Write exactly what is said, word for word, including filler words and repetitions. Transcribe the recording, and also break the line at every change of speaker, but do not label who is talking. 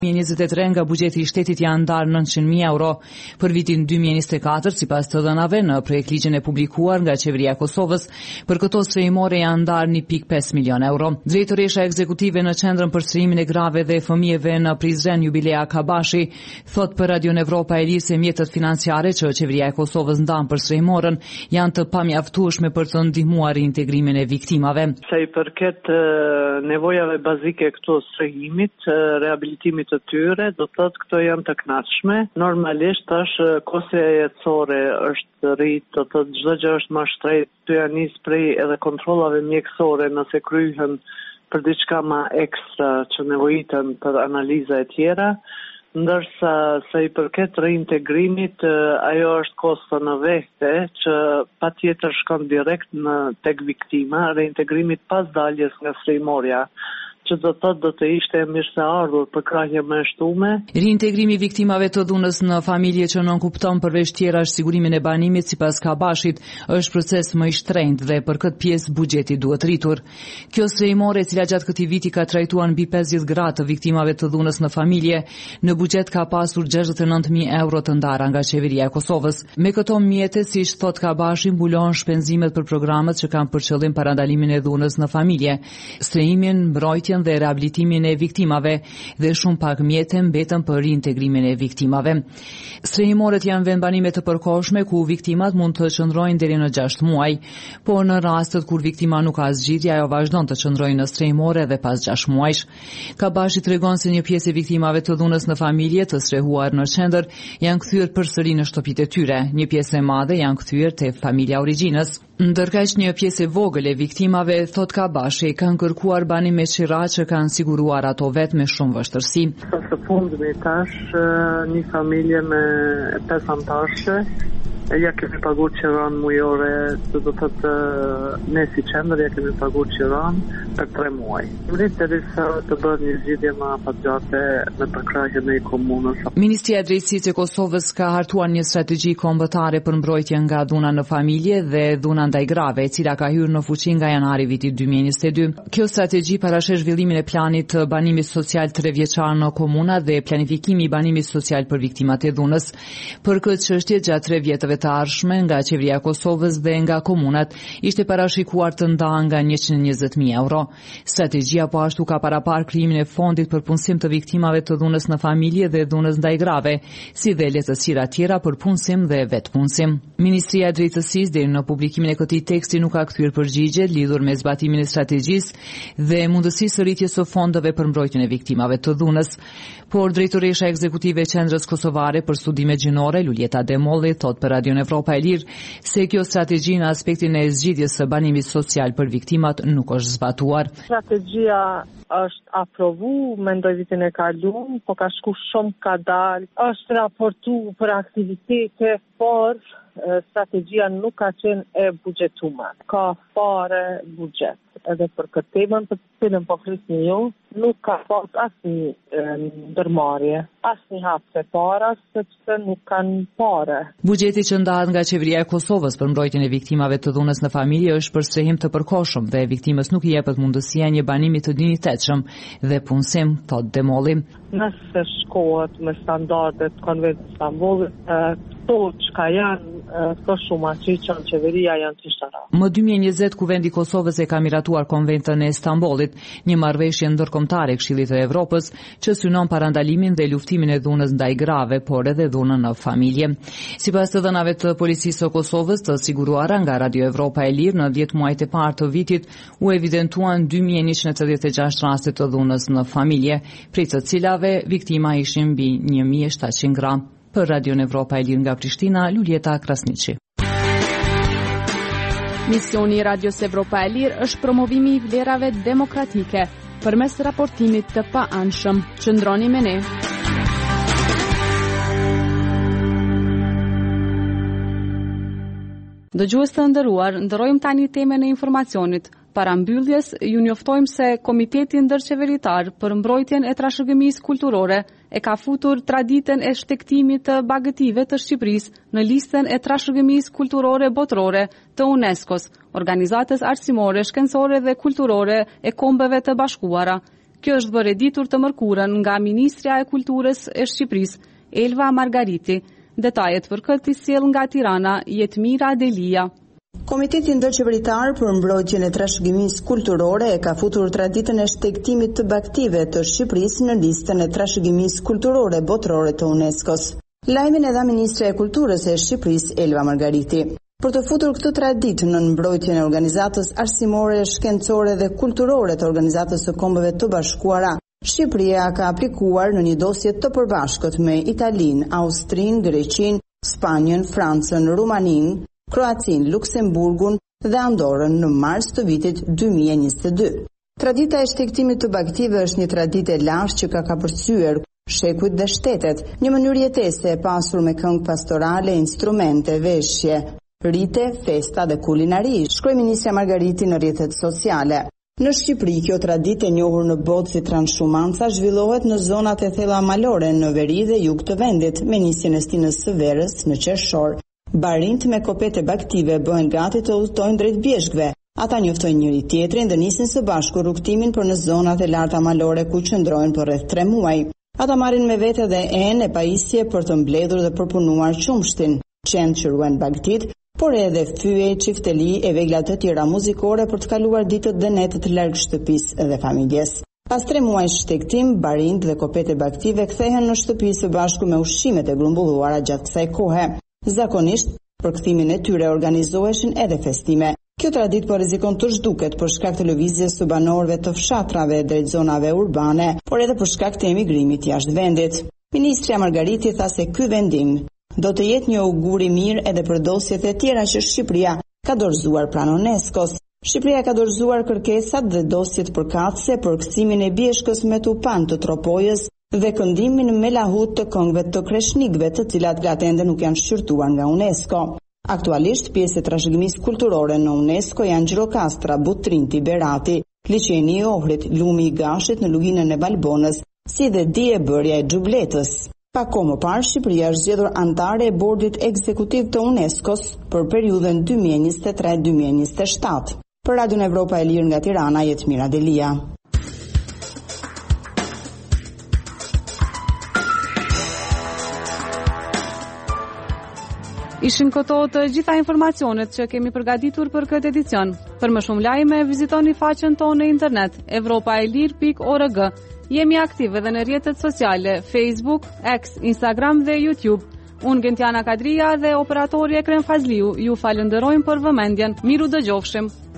dy mijë e njëzet e tre nga buxheti i shtetit janë ndarë nëntëqind mijë euro për vitin dy mijë e njëzet e katër, sipas të dhënave në projekt ligjin e publikuar nga qeveria e Kosovës. Për këto strehimore janë ndarë një pikë pesë milion euro. Drejtoresha ekzekutive në Qendrën për Strehimin e Grave dhe Fëmijëve në Prizren, Jubilea Kabashi, thot për Radio Evropa e Lirë se mjetet financiare që qeveria e Kosovës ndan për strehimorën janë të pamjaftueshme për të ndihmuar reintegrimin e viktimave.
Sa i përket nevojave bazike këto strehimit, rehabilitimit të tyre, do të thotë këto janë të kënaqshme. Normalisht tash kostia jetësore është rrit, do të thotë çdo gjë është më shtrejt, të janë nis prej edhe kontrollave mjekësore nëse kryhen për diçka më ekstra që nevojiten për analiza e tjera, ndërsa sa i përket reintegrimit, ajo është kosto në vete që patjetër shkon direkt në tek viktima, reintegrimit pas daljes nga strehimorja, që do të thotë do të ishte mirëseardhur për krahje më shtume.
Reintegrimi i viktimave të dhunës në familje që nënkupton përveç tjera është sigurimin e banimit, sipas Kabashit, është proces më i shtrenjtë dhe për këtë pjesë buxheti duhet rritur. Kjo strehimore, e cila gjatë këtij viti ka trajtuar mbi pesëdhjetë gra të viktimave të dhunës në familje, në buxhet ka pasur gjashtëdhjetë e nëntë mijë euro të ndara nga qeveria e Kosovës. Me këto mjete, siç thot Kabashi, mbulon shpenzimet për programet që kanë për qëllim parandalimin e dhunës në familje, strehimin, mbrojtjen dhe rehabilitimin e viktimave dhe shumë pak mjete mbetën për reintegrimin e viktimave. Strehimoret janë vendbanime të përkohshme ku viktimat mund të qëndrojnë deri në gjashtë muaj, por në rastet kur viktima nuk ka zgjidhje, ajo vazhdon të qëndrojë në strehimore edhe pas gjashtë muajsh. Kabashi tregon se një pjesë e viktimave të dhunës në familje të strehuar në qendër janë kthyer përsëri në shtëpitë e tyre. Një pjesë e madhe janë kthyer te familja origjinës. Ndërkaq një pjesë e vogël e viktimave, thot Kabashi, kanë kërkuar banim me qira që kanë siguruar ato vetë me shumë vështirësi.
Së fundmi tash një familje me pesë anëtarëshe, ja kemi paguar qiran mujore, do të thotë ne si qendër ja kemi paguar qiran për tre muaj. Vrit derisa të bëhet një zgjidhje më afatgjate me përkrahjen e komunës.
Ministria e Drejtësisë e Kosovës ka hartuar një strategji kombëtare për mbrojtje nga dhuna në familje dhe dhuna ndaj grave, e cila ka hyrë në fuqi nga janari vitit dy mijë e njëzet e dy. Kjo strategji parasheh zhvillimin e planit të banimit social trevjeçar në komuna dhe planifikimi i banimit social për viktimat e dhunës. Për këtë çështje gjatë tre vjetëve të ardhshme nga qeveria e Kosovës dhe nga komunat ishte parashikuar të ndahen nga njëqind e njëzet mijë euro. Strategjia po ashtu ka parapar krijimin e fondit për punësim të viktimave të dhunës në familje dhe dhunës ndaj grave, si dhe lehtësira tjera për punësim dhe vetpunësim. Ministria e Drejtësisë deri në publikimin e këtij teksti nuk ka kthyer përgjigje lidhur me zbatimin e strategjisë dhe mundësisë së rritjes së fondeve për mbrojtjen e viktimave të dhunës. Por drejtoresha ekzekutive e Qendrës Kosovare për Studime Gjinore, Luljeta Demolli, thot për Radio Evropa e Lirë se kjo strategji në aspektin e zgjidhjes së banimit social për viktimat nuk është zbatuar.
Strategjia është aprovu, mendoj vitin e kaluar, po ka shku shumë ka dalë. Është raportu për aktivitete, por strategjia nuk ka qenë e buxhetuar. Ka fare buxhet. Edhe për këtë temën për të cilën po flisni ju, nuk ka pas asnjë ndërmarrje, asnjë hap të para, sepse nuk kanë parë.
Buxheti që ndahet nga qeveria e Kosovës për mbrojtjen e viktimave të dhunës në familje është për strehim të përkohshëm dhe viktimës nuk i jepet mundësia një banimi të dinjitetshëm dhe punësim, thot Demolli.
Nëse shkohet me standardet Konventit të Stambollit, këto çka janë, këto shumë që që në qeveria janë të shtara.
Më dy mijë e njëzet Kuvendi i Kosovës e ka miratuar Konventën e Stambollit, një marrëveshje ndërkombëtare e Këshillit të Evropës që synon parandalimin dhe luftimin e dhunës ndaj grave, por edhe dhunën në familje. Sipas të dhënave të Policisë së Kosovës të siguruara nga Radio Evropa e Lirë, në dhjetë muajt e parë të vitit u evidentuan dy mijë e njëqind e tridhjetë e gjashtë raste të dhunës në familje, prej të cilave viktima ishin mbi një mijë e shtatëqind gra. Për Radio Evropa e Lirë nga Prishtina, Luljeta Krasniqi.
Misioni i Radios Evropa e Lirë është promovimi i vlerave demokratike përmes raportimit të paanshëm. Qëndroni me ne. Dëgjues të nderuar, ndërrojmë tani temën e informacionit. Para mbylljes, ju njoftojmë se Komiteti Ndërqeveritar për mbrojtjen e trashëgimisë kulturore e ka futur traditën e shtektimit të bagëtive të Shqipërisë në listën e trashëgimisë kulturore botërore të UNESCO-s, organizatës arsimore, shkencore dhe kulturore e Kombeve të Bashkuara. Kjo është bërë e ditur të mërkurën nga Ministrja e Kulturës e Shqipërisë, Elva Margariti. Detajet për këtë i sjell nga Tirana, Jetmira Delia.
Komiteti Ndërqeveritar për mbrojtjen e trashëgimisë kulturore e ka futur traditën e shtegtimit të baktive të Shqipërisë në listën e trashëgimisë kulturore botërore të UNESCO-s. Lajmin e dha Ministrja e Kulturës e Shqipërisë, Elva Margariti. Për të futur këtë traditë në mbrojtjen e organizatës arsimore, shkencore dhe kulturore të Organizatës së Kombeve të Bashkuara, Shqipëria ka aplikuar në një dosje të përbashkët me Italinë, Austrinë, Greqinë, Spanjën, Francën, Rumaninë, Kroacinë, Luksemburgun dhe Andorrën në mars të vitit dy mijë e njëzet e dy. Tradita e shtegtimit të baktive është një traditë e lashtë që ka kapërcyer shekujt dhe shtetet, një mënyrë jetese e pasur me këngë pastorale, instrumente, veshje, rite, festa dhe kulinari, shkroi Ministrja Margariti në rrjetet sociale. Në Shqipëri, kjo traditë e njohur në botë si transhumanca zhvillohet në zonat e thella malore në veri dhe jug të vendit, me nisjen e stinës së verës në qershor. Barint me kopete baktive bëhen gati të udhtojnë drejt bjeshkëve. Ata njoftojnë njëri tjetrin dhe nisin së bashku rrugtimin për në zonat e larta malore ku qëndrojnë për rreth tre muaj. Ata marrin me vete dhe enë e pajisje për të mbledhur dhe përpunuar qumshtin, qenë që ruajnë bagtit, por edhe fyje, çifteli e vegla të tjera muzikore për të kaluar ditët dhe netët larg shtëpisë dhe familjes. Pas tre muajsh shtegtim, barind dhe kopete baktive kthehen në shtëpi së bashku me ushqimet e grumbulluara gjatë kësaj kohe. Zakonisht, për kthimin e tyre organizoheshin edhe festime. Kjo traditë po rrezikon të zhduket për shkak të lëvizjes së banorëve të fshatrave drejt zonave urbane, por edhe për shkak të emigrimit jashtë vendit. Ministrja Margariti tha se ky vendim do të jetë një augur i mirë edhe për dosjet e tjera që Shqipëria ka dorëzuar pranë UNESCO-s. Shqipëria ka dorëzuar kërkesat dhe dosjet përkatëse për kthimin e bjeshkës me tupan të Tropojës dhe këndimin me lahut të këngëve të kreshnikëve, të cilat gatende nuk janë shqyrtuar nga UNESCO. Aktualisht, pjesë e trashëgimisë kulturore në UNESCO janë Gjirokastra, Butrinti, Berati, Liçeni i Ohrit, Lumi i Gashit në luginën e Balbonës, si dhe diebërja e Xhubletës. Pak kohë më parë, Shqipëria është zgjedhur antare e bordit ekzekutiv të UNESCO-s për periudhën dy mijë e njëzet e tre dy mijë e njëzet e shtatë. Për Radion Evropa e Lirë nga Tirana, Jetmira Delia.
Ishin këto të gjitha informacionet që kemi përgatitur për këtë edicion. Për më shumë lajme, vizitoni faqen tonë në internet europa e lir pikë org. Jemi aktive edhe në rrjetet sociale Facebook, X, Instagram dhe YouTube. Unë Gentiana Kadria dhe operatori Ekrem Fazliu ju falenderojmë për vëmendjen. Miru dëgjofshim.